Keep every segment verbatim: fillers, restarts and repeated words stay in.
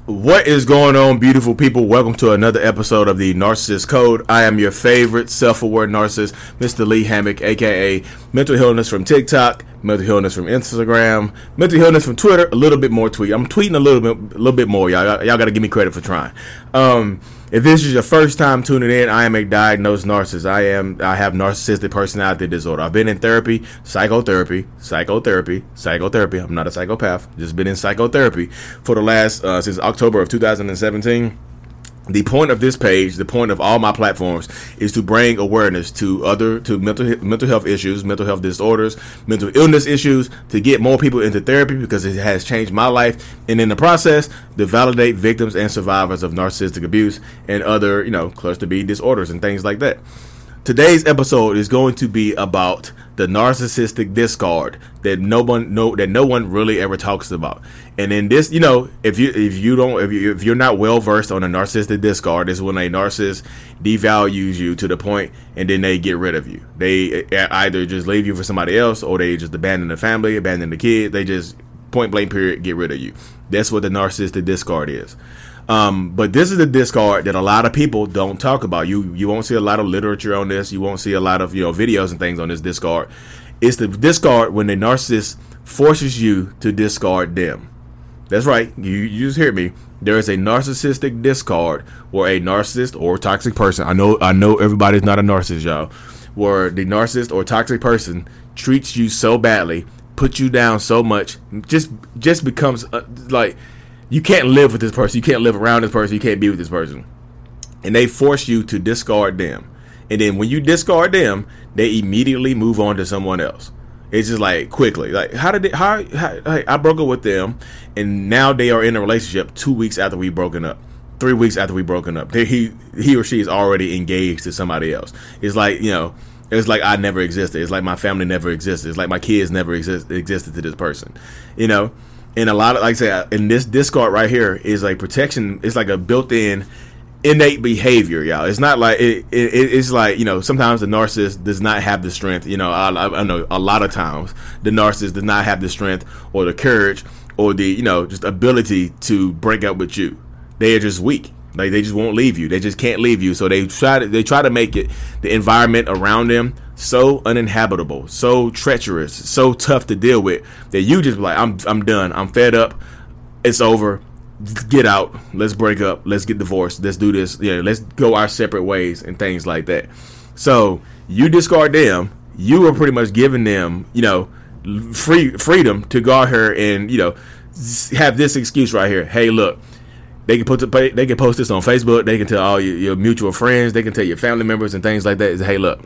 What is going on, beautiful people? Welcome to another episode of the Narcissist Code. I am your favorite self-aware narcissist, Mister Lee Hammock, aka Mental Illness from TikTok, Mental Illness from Instagram, Mental Illness from Twitter. A little bit more tweet. I'm tweeting a little bit, a little bit more. Y'all, y'all got to give me credit for trying. Um, if this is your first time tuning in, I am a diagnosed narcissist. I am. I have narcissistic personality disorder. I've been in therapy, psychotherapy, psychotherapy, psychotherapy. I'm not a psychopath. Just been in psychotherapy for the last uh, since October of two thousand seventeen. The point of this page, the point of all my platforms, is to bring awareness to other to mental mental health issues, mental health disorders, mental illness issues, to get more people into therapy because it has changed my life, and in the process, to validate victims and survivors of narcissistic abuse and other, you know, cluster B disorders and things like that. Today's episode is going to be about the narcissistic discard that no one no that no one really ever talks about. And in this, you know, if you if you don't if you if you're not well versed on a narcissistic discard, is when a narcissist devalues you to the point and then they get rid of you. They either just leave you for somebody else, or they just abandon the family, abandon the kids. They just point blank period get rid of you. That's what the narcissistic discard is. Um, but this is the discard that a lot of people don't talk about. You you won't see a lot of literature on this. You won't see a lot of, you know, videos and things on this discard. It's the discard when the narcissist forces you to discard them. That's right. You, you just hear me. There is a narcissistic discard where a narcissist or toxic person, I know I know everybody's not a narcissist, y'all, where the narcissist or toxic person treats you so badly, puts you down so much, just just becomes uh, like, you can't live with this person. You can't live around this person. You can't be with this person. And they force you to discard them. And then when you discard them, they immediately move on to someone else. It's just like quickly. Like, how did it, how, how I broke up with them, and now they are in a relationship two weeks after we broken up. Three weeks after we broken up. They, he, he or she is already engaged to somebody else. It's like, you know, it's like I never existed. It's like my family never existed. It's like my kids never exist, existed to this person. You know? And a lot of, like I say, in this discard right here is like protection. It's like a built-in innate behavior, y'all. It's not like it, it. It's like, you know, sometimes the narcissist does not have the strength. You know, I, I know a lot of times the narcissist does not have the strength or the courage or the, you know, just ability to break up with you. They are just weak. Like, they just won't leave you. They just can't leave you. So they try to they try to make it, the environment around them, so uninhabitable, so treacherous, so tough to deal with, that you just be like, I'm I'm done. I'm fed up. It's over. Get out. Let's break up. Let's get divorced. Let's do this. Yeah, let's go our separate ways and things like that. So you discard them. You are pretty much giving them, you know, free freedom to go out here and, you know, have this excuse right here. Hey, look. They can put the, they can post this on Facebook. They can tell all your, your mutual friends. They can tell your family members and things like that. Is, hey, look,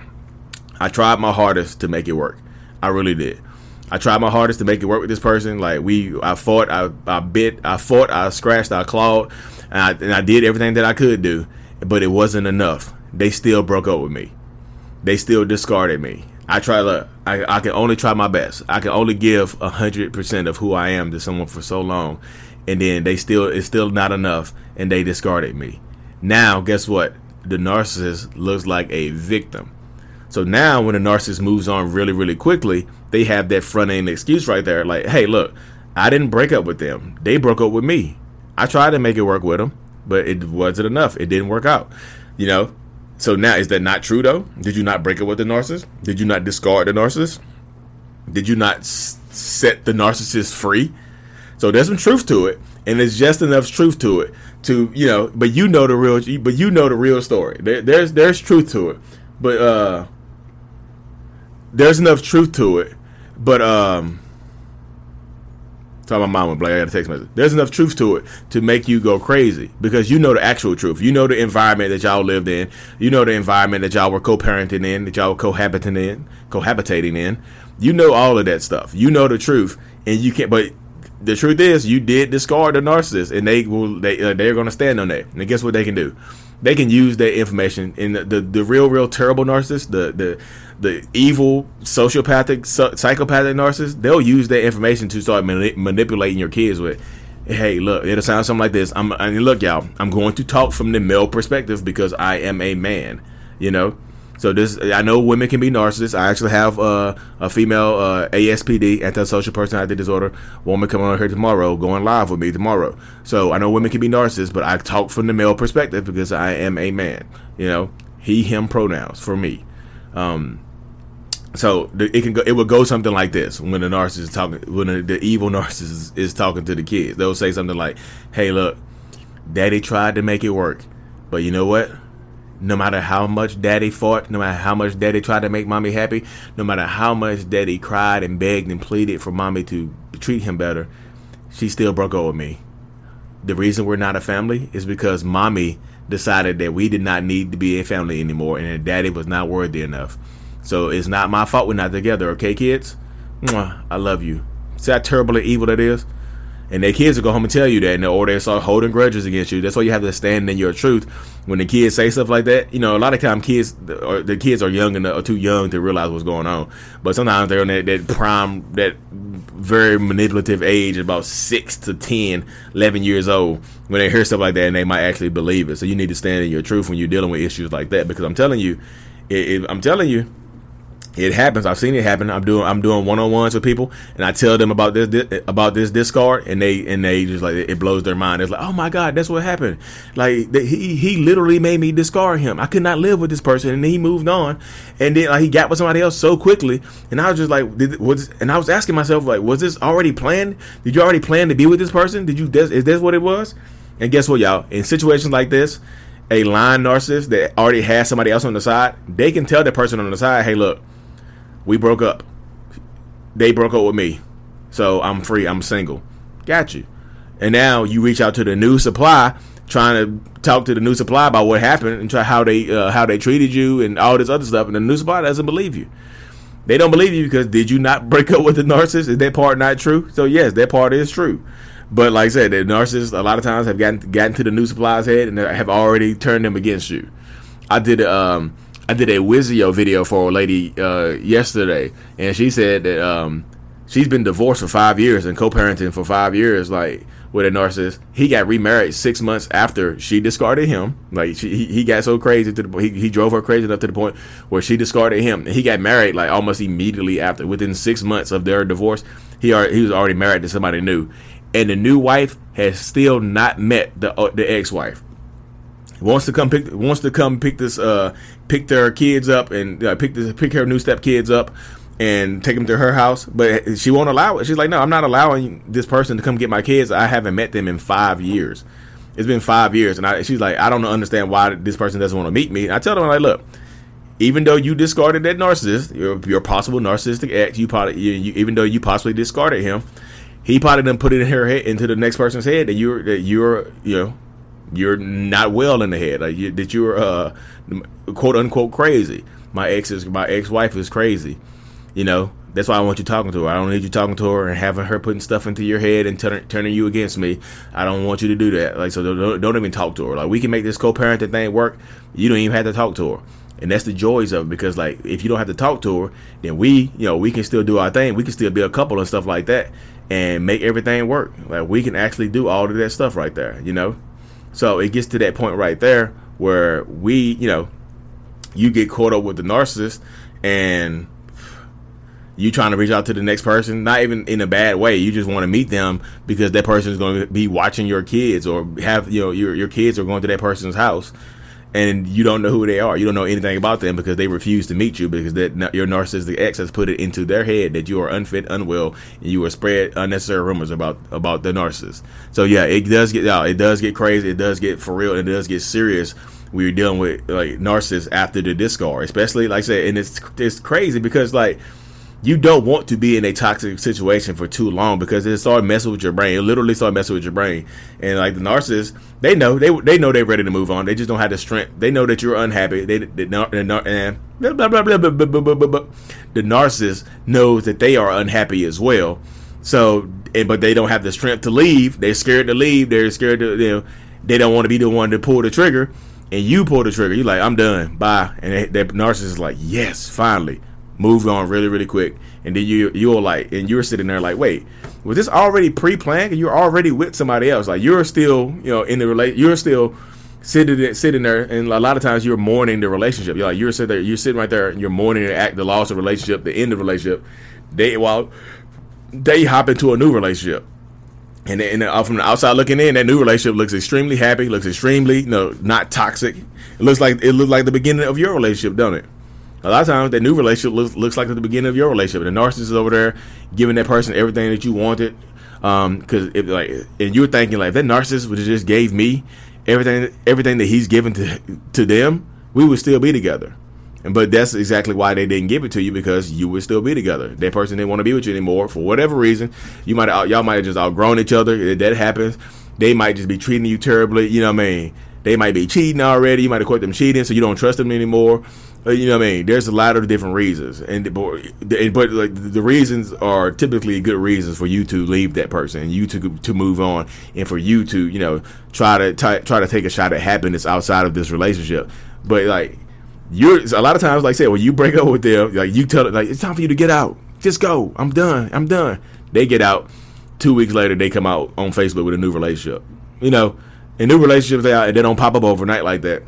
I tried my hardest to make it work. I really did. I tried my hardest to make it work with this person. Like, we, I fought, I, I bit, I fought, I scratched, I clawed, and I, and I did everything that I could do, but it wasn't enough. They still broke up with me. They still discarded me. I try to, I, I can only try my best. I can only give a hundred percent of who I am to someone for so long. And then they still, it's still not enough, and they discarded me. Now, guess what? The narcissist looks like a victim. So now when the narcissist moves on really, really quickly, they have that front end excuse right there. Like, hey, look, I didn't break up with them. They broke up with me. I tried to make it work with them, but it wasn't enough. It didn't work out. You know? So now, is that not true, though? Did you not break up with the narcissist? Did you not discard the narcissist? Did you not s- set the narcissist free? So there's some truth to it, and there's just enough truth to it to, you know, but you know the real, but you know the real story. There, there's there's truth to it, but uh, there's enough truth to it, but um, tell my mom, Blake, I got a text message. There's enough truth to it to make you go crazy, because you know the actual truth. You know the environment that y'all lived in. You know the environment that y'all were co-parenting in, that y'all were cohabitating in, cohabitating in. You know all of that stuff. You know the truth, and you can't. But the truth is, you did discard the narcissist, and they will. They uh, they're going to stand on that. And guess what they can do? They can use that information in the the, the real, real terrible narcissist, the the the evil sociopathic, psychopathic narcissist. They'll use that information to start mani- manipulating your kids with. Hey, look, it'll sound something like this. I'm, I mean, look, y'all. I'm going to talk from the male perspective because I am a man. You know, So this, I know women can be narcissists. I actually have uh, a female uh, A S P D, antisocial personality disorder, woman coming on here tomorrow, going live with me tomorrow. So I know women can be narcissists, but I talk from the male perspective because I am a man. You know, he, him pronouns for me. Um, so it can go, it would go something like this when the narcissist is talking, when the, the evil narcissist is talking to the kids. They'll say something like, "Hey, look, Daddy tried to make it work, but you know what? No matter how much Daddy fought, no matter how much Daddy tried to make Mommy happy, no matter how much Daddy cried and begged and pleaded for Mommy to treat him better, she still broke up with me. The reason we're not a family is because Mommy decided that we did not need to be a family anymore and that Daddy was not worthy enough. So it's not my fault we're not together, okay, kids? Mwah, I love you." See how terrible and evil that is? And their kids will go home and tell you that, and or they start holding grudges against you. That's why you have to stand in your truth. When the kids say stuff like that, you know, a lot of times kids, or the kids are young enough, or too young to realize what's going on. But sometimes they're in that, that prime, that very manipulative age, about six to ten, eleven years old, when they hear stuff like that, and they might actually believe it. So you need to stand in your truth when you're dealing with issues like that, because I'm telling you, it, it, I'm telling you. It happens. I've seen it happen. I'm doing I'm doing one-on-ones with people, and I tell them about this, this about this discard, and they and they just like it blows their mind. It's like, oh my God, that's what happened. Like he he literally made me discard him. I could not live with this person, and then he moved on, and then like, he got with somebody else so quickly, and I was just like, did, was and I was asking myself, like, was this already planned? Did you already plan to be with this person? Did you? Is this what it was? And guess what, y'all? In situations like this, a lying narcissist that already has somebody else on the side, they can tell the person on the side, hey, look, we broke up. They broke up with me. So I'm free. I'm single. Got you. And now you reach out to the new supply, trying to talk to the new supply about what happened and try how they uh, how they treated you and all this other stuff. And the new supply doesn't believe you. They don't believe you because did you not break up with the narcissist? Is that part not true? So yes, that part is true. But like I said, the narcissists a lot of times have gotten gotten to the new supply's head and have already turned them against you. I did um. I did a Wizio video for a lady uh, yesterday, and she said that um, she's been divorced for five years and co-parenting for five years, like with a narcissist. He got remarried six months after she discarded him. Like she, he, he got so crazy to the he, he drove her crazy enough to the point where she discarded him. And he got married like almost immediately after, within six months of their divorce. He already, he was already married to somebody new, and the new wife has still not met the uh, the ex-wife. Wants to come pick wants to come pick this uh pick their kids up and uh, pick this pick her new step kids up and take them to her house, but she won't allow it. She's like, no, I'm not allowing this person to come get my kids. I haven't met them in five years. It's been five years, and I, she's like, I don't understand why this person doesn't want to meet me. And I tell them, like, look, even though you discarded that narcissist, your your possible narcissistic ex, you probably you, you, even though you possibly discarded him, he probably done put it in her head, into the next person's head that you're that you're you know. You're not well in the head, like you, that you're uh, quote unquote crazy. My ex is my ex-wife is crazy, you know. That's why I want you talking to her. I don't need you talking to her and having her putting stuff into your head and turn, turning you against me. I don't want you to do that. Like, so don't, don't even talk to her. Like, we can make this co-parenting thing work. You don't even have to talk to her, and that's the joys of it. Because like, if you don't have to talk to her, then we, you know, we can still do our thing. We can still be a couple and stuff like that, and make everything work. Like, we can actually do all of that stuff right there, you know. So it gets to that point right there where we, you know, you get caught up with the narcissist and you trying to reach out to the next person, not even in a bad way. You just want to meet them because that person is going to be watching your kids, or have, you know, your your kids are going to that person's house and you don't know who they are. You don't know anything about them because they refuse to meet you because that your narcissistic ex has put it into their head that you are unfit, unwell, and you will spread unnecessary rumors about about the narcissist. So yeah, it does get out. It does get crazy. It does get for real. It does get serious when you're dealing with like narcissists after the discard, especially like I said. And it's it's crazy because like, you don't want to be in a toxic situation for too long because it started messing with your brain. It literally started messing with your brain. And like the narcissists, they know they they know they're ready to move on. They just don't have the strength. They know that you're unhappy. They, they, they and blah, blah, blah, blah, blah, blah, blah, blah, blah. The narcissist knows that they are unhappy as well. So, and, but they don't have the strength to leave. They're scared to leave. They're scared to, you know, they don't want to be the one to pull the trigger. And you pull the trigger. You're like, I'm done. Bye. And that narcissist is like, yes, finally. Moved on really, really quick. And then you, you're like, and you're sitting there like, wait, was this already pre-planned? And you're already with somebody else. Like, you're still, you know, in the relate, you're still sitting there, sitting there, and a lot of times you're mourning the relationship. You're like you're sitting there, you're sitting right there, and you're mourning the act, the loss of the relationship, the end of the relationship. They while they hop into a new relationship, and, and uh, from the outside looking in, that new relationship looks extremely happy, looks extremely, you know, not toxic. It looks like it looks like the beginning of your relationship, don't it? A lot of times, that new relationship looks, looks like the beginning of your relationship. The narcissist is over there giving that person everything that you wanted, um, because if like, and you're thinking like, if that narcissist would have just gave me everything, everything that he's given to to them, we would still be together. And but that's exactly why they didn't give it to you, because you would still be together. That person didn't want to be with you anymore for whatever reason. You might y'all might have just outgrown each other. That happens. They might just be treating you terribly. You know what I mean? They might be cheating already. You might have caught them cheating, so you don't trust them anymore. You know what I mean? There's a lot of different reasons, and but, but like the reasons are typically good reasons for you to leave that person, and you to to move on, and for you to you know try to t- try to take a shot at happiness outside of this relationship. But like you're a lot of times, like I said, when you break up with them, like you tell them, like it's time for you to get out, just go, I'm done, I'm done. They get out. Two weeks later, they come out on Facebook with a new relationship. You know, and new relationships they out, and they don't pop up overnight like that.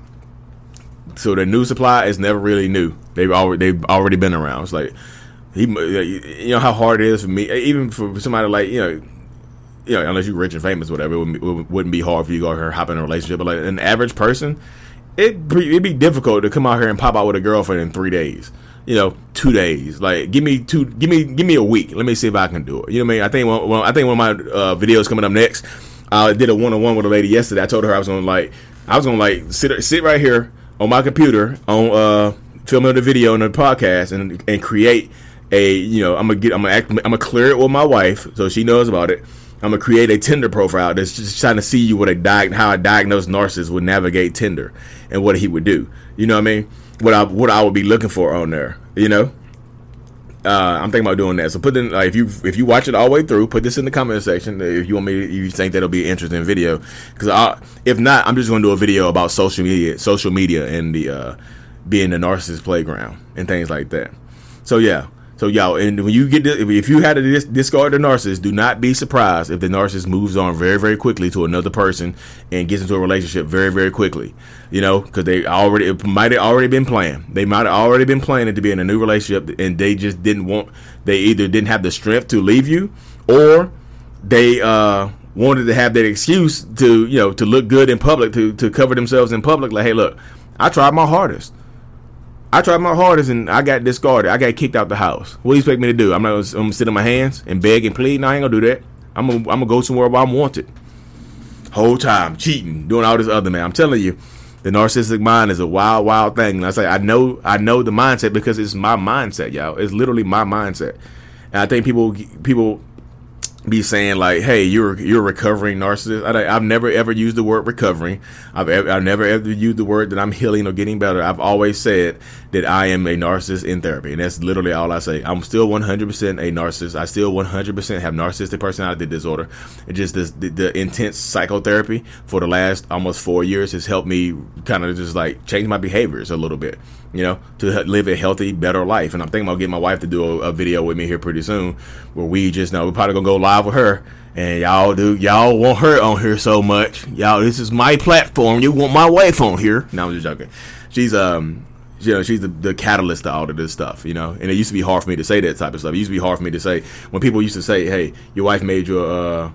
So the new supply is never really new. They've already they've already been around. It's like he, you know how hard it is for me, even for somebody like you know, you know, unless you're rich and famous, or whatever, it wouldn't, be, it wouldn't be hard for you to go out here and hop in a relationship. But like an average person, it it'd be difficult to come out here and pop out with a girlfriend in three days. You know, two days. Like give me two, give me give me a week. Let me see if I can do it. You know what I mean? I think one, well, I think one of my uh, videos coming up next. I did a one on one with a lady yesterday. I told her I was gonna like I was gonna like sit sit right here on my computer, on uh, filming the video and the podcast, and and create a, you know, I'm gonna get, I'm gonna act, I'm gonna clear it with my wife so she knows about it. I'm gonna create a Tinder profile that's just trying to see what a di- how a diagnosed narcissist would navigate Tinder and what he would do. You know what I mean? What I what I would be looking for on there. You know, uh, I'm thinking about doing that. So put in uh, if you if you watch it all the way through, put this in the comment section if you want me. If you think that'll be an interesting video, because if not, I'm just going to do a video about social media, social media, and the uh, being the narcissist playground and things like that. So yeah. So y'all, and when you get this, if you had to dis- discard the narcissist, do not be surprised if the narcissist moves on very, very quickly to another person and gets into a relationship very, very quickly. You know, because they already it might have already been planned. They might have already been planning to be in a new relationship, and they just didn't want. They either didn't have the strength to leave you, or they uh, wanted to have that excuse to, you know, to look good in public, to to cover themselves in public. Like, hey, look, I tried my hardest. I tried my hardest and I got discarded. I got kicked out the house. What do you expect me to do? I'm not gonna, I'm gonna sit on my hands and beg and plead. No, I ain't gonna do that. I'm gonna, I'm gonna go somewhere where I'm wanted. Whole time cheating, doing all this other, man. I'm telling you, the narcissistic mind is a wild, wild thing. And I say, I know, I know the mindset because it's my mindset, y'all. It's literally my mindset. And I think people, people be saying like, hey, you're you're a recovering narcissist. I, I've never ever used the word recovering. I've ever, I've never ever used the word that I'm healing or getting better. I've always said that I am a narcissist in therapy, and that's literally all I say. I'm still one hundred percent a narcissist. I still one hundred percent have narcissistic personality disorder. It's just this, the, the intense psychotherapy for the last almost four years has helped me kind of just like change my behaviors a little bit, you know, to live a healthy, better life. And I'm thinking about getting my wife to do a, a video with me here pretty soon, where we just know we're probably gonna go live with her, and y'all do y'all want her on here so much. Y'all, this is my platform. You want my wife on here? No, I'm just joking. She's um, you know, she's the, the catalyst to all of this stuff, you know. And it used to be hard for me to say that type of stuff. It used to be hard for me to say when people used to say, "Hey, your wife made you a,"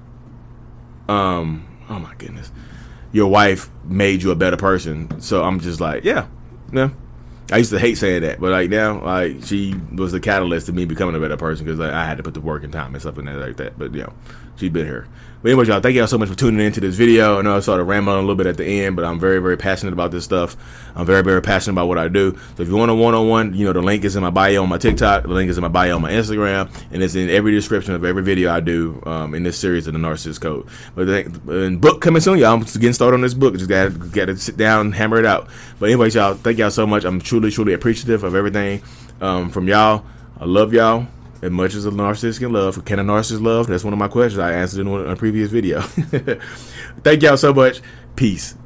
uh, um, oh my goodness, your wife made you a better person. So I'm just like, yeah, yeah. I used to hate saying that, but like now, like she was the catalyst to me becoming a better person because like, I had to put the work and time and stuff in there like that. But you know, she's been here. But anyway, y'all, thank y'all so much for tuning into this video. I know I started rambling a little bit at the end, but I'm very, very passionate about this stuff. I'm very, very passionate about what I do. So if you want a one-on-one, you know, the link is in my bio on my TikTok. The link is in my bio on my Instagram, and it's in every description of every video I do um, in this series of the Narcissist Code. But the book coming soon, y'all. I'm just getting started on this book. Just gotta gotta sit down and hammer it out. But anyways, y'all, thank y'all so much. I'm truly, truly appreciative of everything um, from y'all. I love y'all as much as a narcissist can love. Can a narcissist love? That's one of my questions I answered in a previous video. Thank y'all so much. Peace.